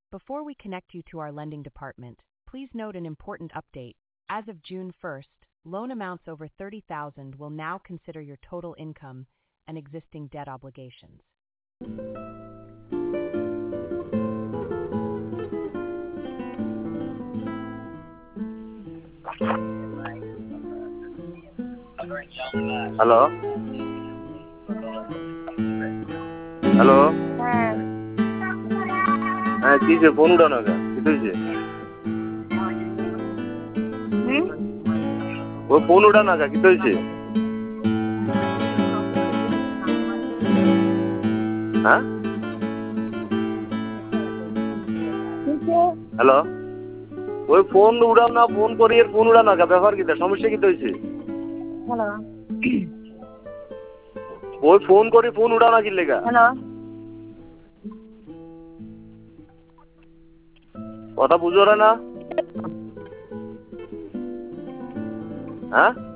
Before we connect you to our lending department, please note an important update. As of June 1st, loan amounts over $30,000 will now consider your total income and existing debt obligations. Hello hello হ্যাঁ হ্যাঁ কি যে phone উঠানো কে কি হয়েছে ও phone উঠানো কে কি হয়েছে হ্যাঁ হ্যালো ওই ফোন উড়াও না ফোন করি এর ফোন উড়ানো কে ব্যাপার কি সমস্যা কি হয়েছে হ্যালো ওই ফোন করি ফোন উড়াও না কি লেগা হ্যালো কথা বুঝো না হ্যাঁ